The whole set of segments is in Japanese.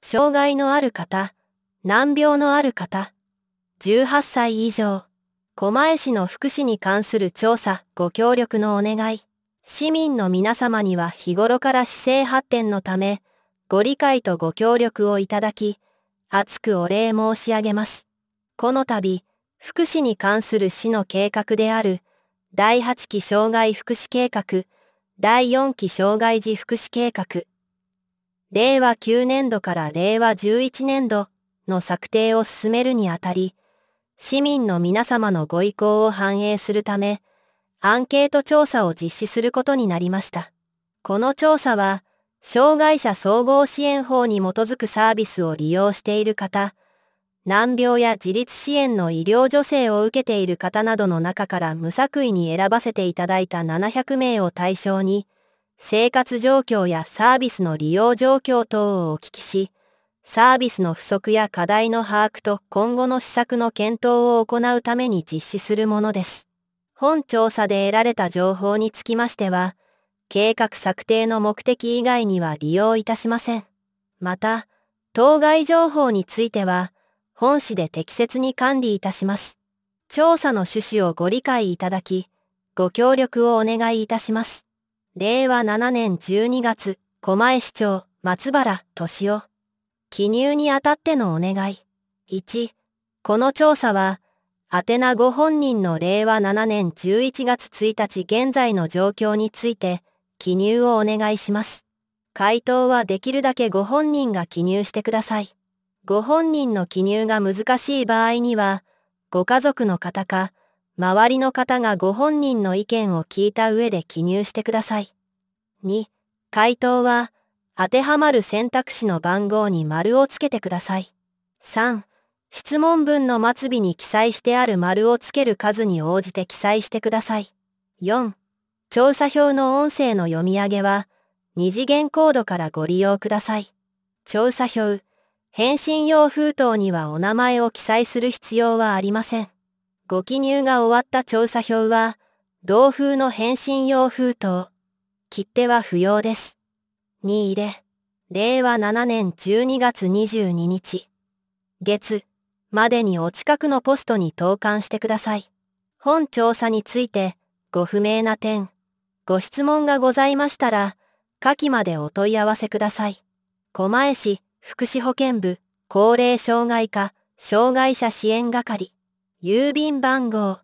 障害のある方、難病のある方、18歳以上、狛江市の福祉に関する調査、ご協力のお願い。市民の皆様には日頃から市政発展のため、ご理解とご協力をいただき、厚くお礼申し上げます。この度、福祉に関する市の計画である、第8期障害福祉計画、第4期障害児福祉計画、令和9年度から令和11年度の策定を進めるにあたり、市民の皆様のご意向を反映するため、アンケート調査を実施することになりました。この調査は、障害者総合支援法に基づくサービスを利用している方、難病や自立支援の医療助成を受けている方などの中から無作為に選ばせていただいた700名を対象に、生活状況やサービスの利用状況等をお聞きし、サービスの不足や課題の把握と今後の施策の検討を行うために実施するものです。本調査で得られた情報につきましては、計画策定の目的以外には利用いたしません。また、当該情報については、本市で適切に管理いたします。調査の趣旨をご理解いただき、ご協力をお願いいたします。令和7年12月、狛江市長、松原俊夫。記入にあたってのお願い。1、この調査は、宛名ご本人の令和7年11月1日現在の状況について、記入をお願いします。回答はできるだけご本人が記入してください。ご本人の記入が難しい場合には、ご家族の方か、周りの方がご本人の意見を聞いた上で記入してください。2、回答は、当てはまる選択肢の番号に丸をつけてください。3、質問文の末尾に記載してある丸をつける数に応じて記載してください。4、調査票の音声の読み上げは、2次元コードからご利用ください。調査票、返信用封筒にはお名前を記載する必要はありません。ご記入が終わった調査票は、同封の返信用封筒、切手は不要です。に入れ、令和7年12月22日、月、までにお近くのポストに投函してください。本調査について、ご不明な点、ご質問がございましたら、下記までお問い合わせください。狛江市福祉保健部高齢障害課障害者支援係郵便番号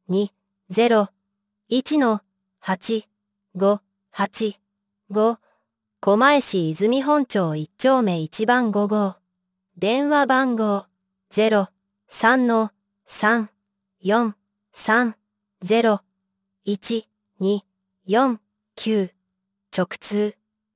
201-8585 狛江市泉本町1丁目1番5号電話番号 03-3430-1249 直通